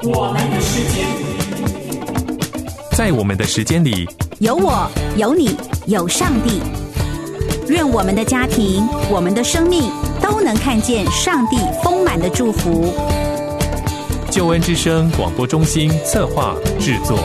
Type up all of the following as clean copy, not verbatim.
我们的时间， 在我们的时间里， 有我，有你，有上帝。愿我们的家庭，我们的生命都能看见上帝丰满的祝福。 救恩之声广播中心策划制作。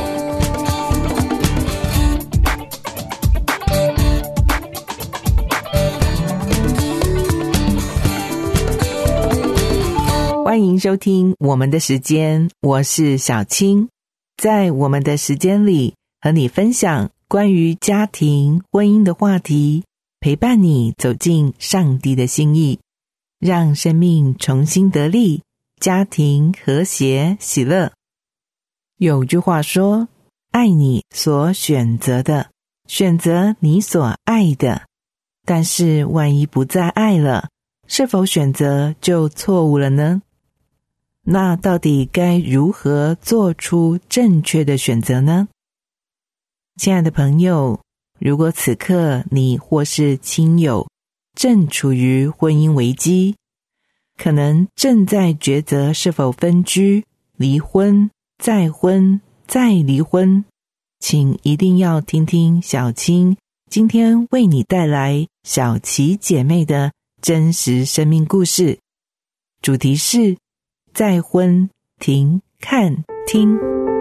欢迎收听我们的时间，我是小青。在我们的时间里，和你分享关于家庭、婚姻的话题，陪伴你走进上帝的心意，让生命重新得力，家庭和谐喜乐。有句话说，爱你所选择的，选择你所爱的。但是万一不再爱了，是否选择就错误了呢？那到底该如何做出正确的选择呢？亲爱的朋友，如果此刻你或是亲友正处于婚姻危机，可能正在抉择是否分居、离婚、再婚、再离婚，请一定要听听小青今天为你带来小琪姐妹的真实生命故事。主题是再婚停看听。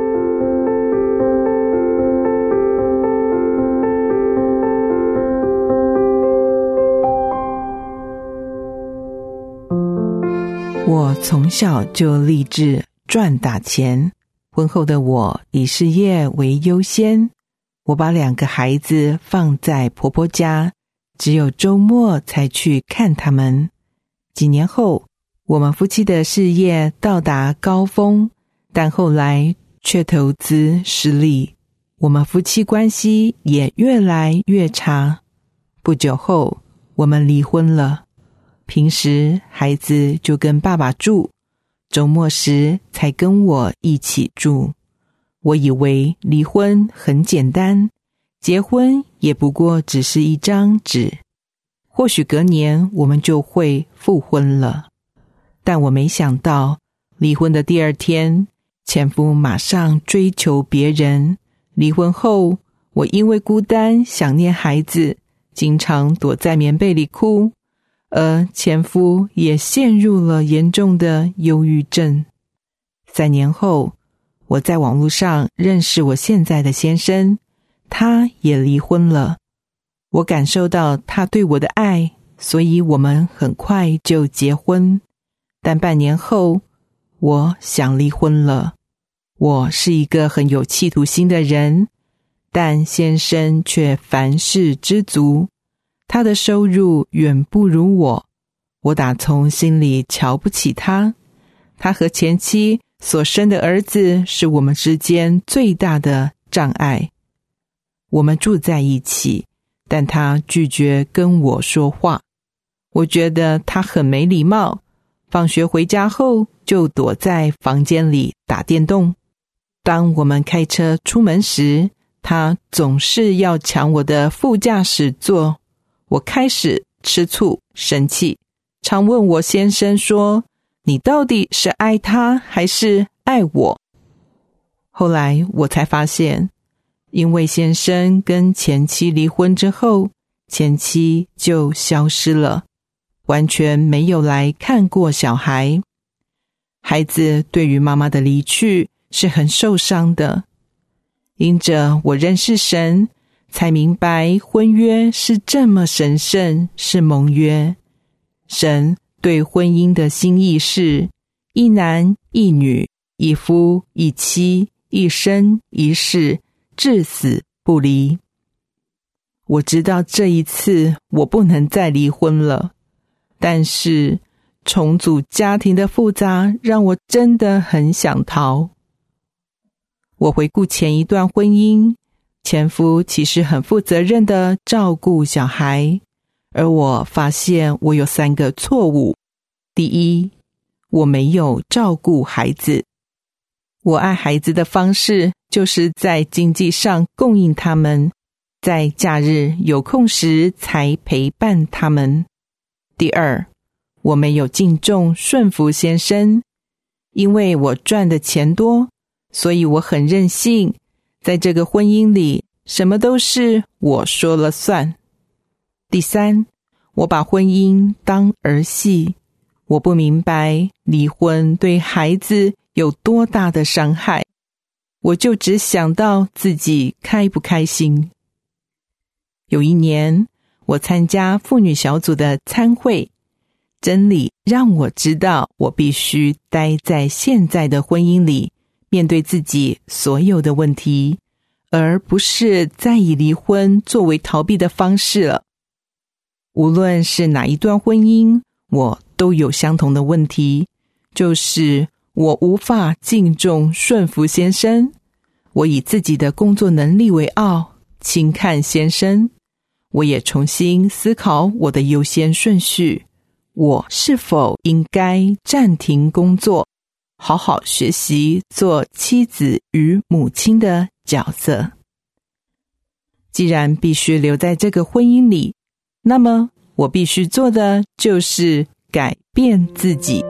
我从小就立志赚大钱，婚后的我以事业为优先，我把2个孩子放在婆婆家，只有周末才去看他们。几年后，我们夫妻的事业到达高峰，但后来却投资失利，我们夫妻关系也越来越差。不久后，我们离婚了。平时孩子就跟爸爸住，周末时才跟我一起住。我以为离婚很简单，结婚也不过只是一张纸，或许隔年我们就会复婚了。但我没想到，离婚的第2天，前夫马上追求别人。离婚后，我因为孤单想念孩子，经常躲在棉被里哭，而前夫也陷入了严重的忧郁症。3年后，我在网络上认识我现在的先生，他也离婚了。我感受到他对我的爱，所以我们很快就结婚。但半年后，我想离婚了。我是一个很有企图心的人，但先生却凡事知足。他的收入远不如我，我打从心里瞧不起他。他和前妻所生的儿子是我们之间最大的障碍。我们住在一起，但他拒绝跟我说话。我觉得他很没礼貌，放学回家后就躲在房间里打电动。当我们开车出门时，他总是要抢我的副驾驶座。我开始吃醋生气，常问我先生说，你到底是爱他还是爱我？后来我才发现，因为先生跟前妻离婚之后，前妻就消失了，完全没有来看过小孩。孩子对于妈妈的离去是很受伤的。因着我认识神，才明白婚约是这么神圣，是盟约。神对婚姻的心意是一男一女，一夫一妻，一生一世，至死不离。我知道这一次我不能再离婚了，但是重组家庭的复杂让我真的很想逃。我回顾前一段婚姻，前夫其实很负责任地照顾小孩，而我发现我有3个错误。第一，我没有照顾孩子。我爱孩子的方式就是在经济上供应他们，在假日有空时才陪伴他们。第二，我没有敬重顺服先生， 因为我赚的钱多，所以我很任性，在这个婚姻里，什么都是我说了算。第三，我把婚姻当儿戏，我不明白离婚对孩子有多大的伤害，我就只想到自己开不开心。有一年，我参加妇女小组的参会，真理让我知道我必须待在现在的婚姻里，面对自己所有的问题，而不是再以离婚作为逃避的方式了。无论是哪一段婚姻，我都有相同的问题，就是我无法敬重顺服先生，我以自己的工作能力为傲，轻看先生。我也重新思考我的优先顺序，我是否应该暂停工作，好好学习做妻子与母亲的角色。既然必须留在这个婚姻里，那么我必须做的就是改变自己。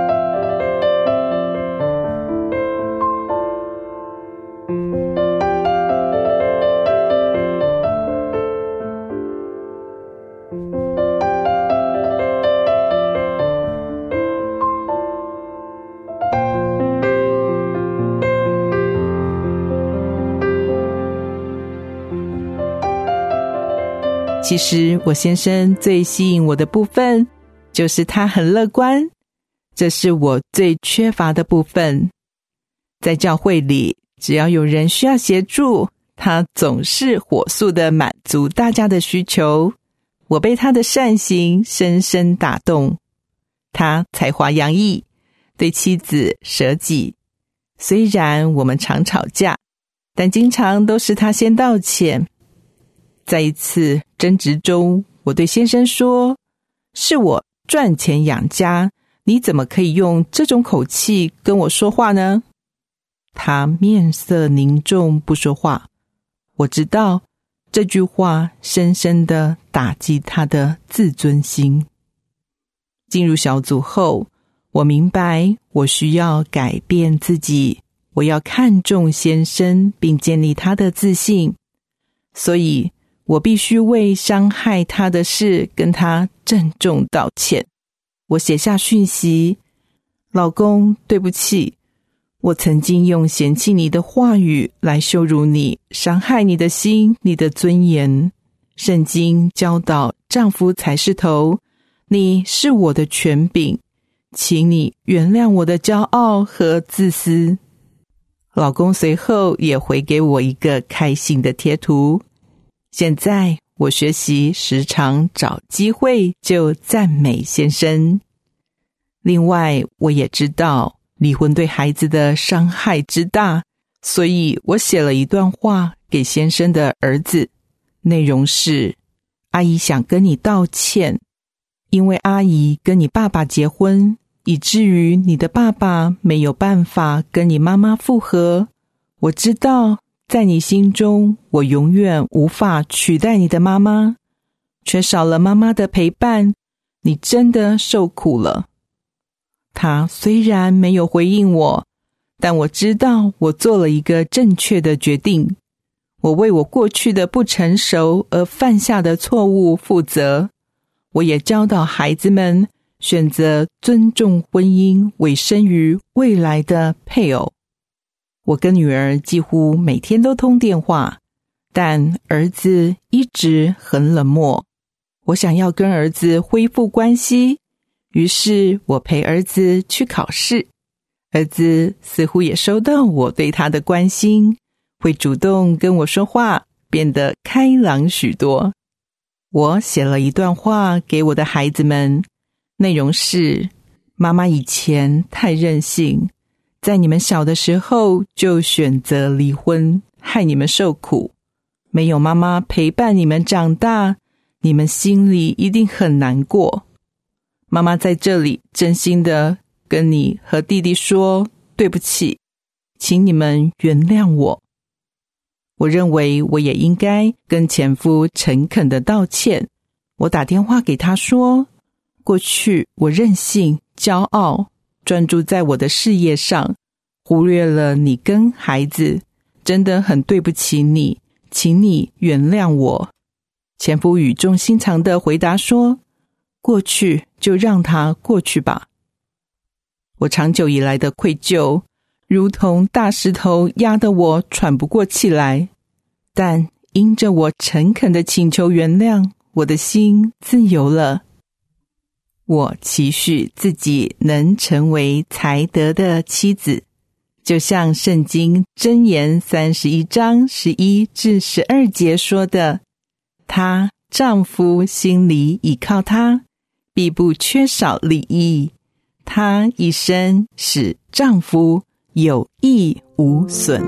其实我先生最吸引我的部分，就是他很乐观，这是我最缺乏的部分。在教会里，只要有人需要协助，他总是火速地满足大家的需求。我被他的善行深深打动。他才华洋溢，对妻子舍己。虽然我们常吵架，但经常都是他先道歉。在一次争执中，我对先生说，是我赚钱养家，你怎么可以用这种口气跟我说话呢？他面色凝重不说话。我知道这句话深深地打击他的自尊心。进入小组后，我明白我需要改变自己，我要看重先生并建立他的自信，所以我必须为伤害他的事跟他郑重道歉。我写下讯息，老公，对不起，我曾经用嫌弃你的话语来羞辱你，伤害你的心，你的尊严。圣经教导丈夫才是头，你是我的权柄，请你原谅我的骄傲和自私。老公随后也回给我一个开心的贴图。现在我学习时常找机会就赞美先生。另外，我也知道离婚对孩子的伤害之大，所以我写了一段话给先生的儿子，内容是：阿姨想跟你道歉，因为阿姨跟你爸爸结婚，以至于你的爸爸没有办法跟你妈妈复合。我知道在你心中，我永远无法取代你的妈妈，缺少了妈妈的陪伴，你真的受苦了。他虽然没有回应我，但我知道我做了一个正确的决定。我为我过去的不成熟而犯下的错误负责。我也教导孩子们选择尊重婚姻，委身于未来的配偶。我跟女儿几乎每天都通电话，但儿子一直很冷漠。我想要跟儿子恢复关系，于是我陪儿子去考试。儿子似乎也收到我对他的关心，会主动跟我说话，变得开朗许多。我写了一段话给我的孩子们，内容是：妈妈以前太任性，在你们小的时候就选择离婚，害你们受苦。没有妈妈陪伴你们长大，你们心里一定很难过。妈妈在这里真心的跟你和弟弟说对不起，请你们原谅我。我认为我也应该跟前夫诚恳的道歉。我打电话给他说，过去我任性、骄傲， 专注在我的事业上，忽略了你跟孩子，真的很对不起你，请你原谅我。”前夫语重心长地回答说：“过去就让它过去吧。”我长久以来的愧疚，如同大石头压得我喘不过气来，但因着我诚恳的请求原谅，我的心自由了。我期许自己能成为才德的妻子，就像圣经箴言31章11至12节说的：“她丈夫心里倚靠她，必不缺少利益。她一生使丈夫有益无损。”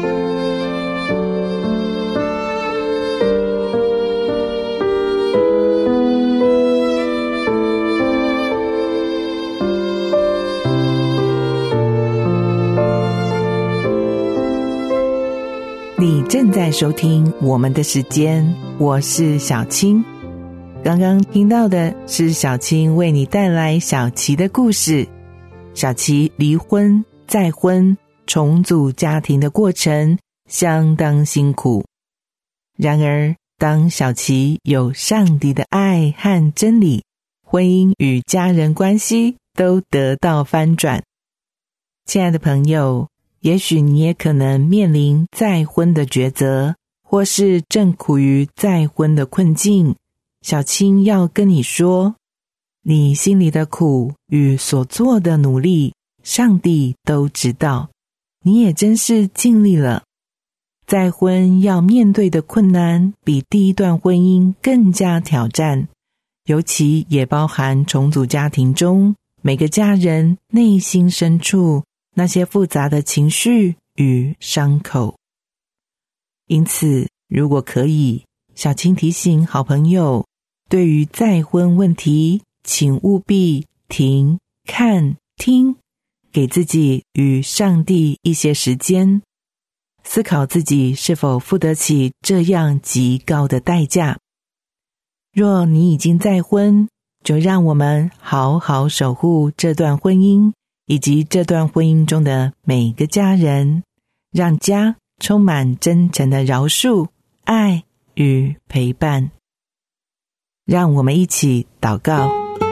你正在收听我们的时间，我是小青。刚刚听到的是小青为你带来小琪的故事。小琪离婚、再婚、重组家庭的过程相当辛苦。然而，当小琪有上帝的爱和真理，婚姻与家人关系都得到翻转。亲爱的朋友，也许你也可能面临再婚的抉择，或是正苦于再婚的困境。小青要跟你说，你心里的苦与所做的努力，上帝都知道，你也真是尽力了。再婚要面对的困难比第一段婚姻更加挑战，尤其也包含重组家庭中每个家人内心深处那些复杂的情绪与伤口。因此，如果可以，小青提醒好朋友，对于再婚问题，请务必停、看、听，给自己与上帝一些时间，思考自己是否付得起这样极高的代价。若你已经再婚，就让我们好好守护这段婚姻，以及这段婚姻中的每个家人，让家充满真诚的饶恕、爱与陪伴。让我们一起祷告。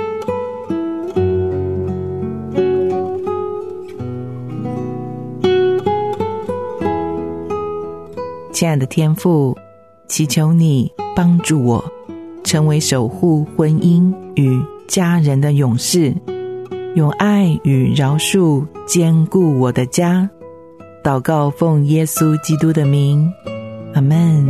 亲爱的天父，祈求你帮助我，成为守护婚姻与家人的勇士，用爱与饶恕坚固我的家。祷告奉耶稣基督的名，阿们。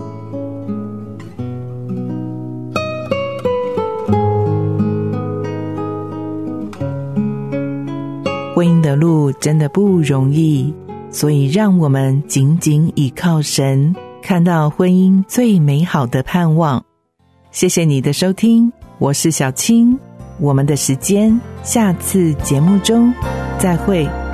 婚姻的路真的不容易，所以让我们紧紧倚靠神，看到婚姻最美好的盼望。谢谢你的收听，我是小青，我们的时间下次节目中再会。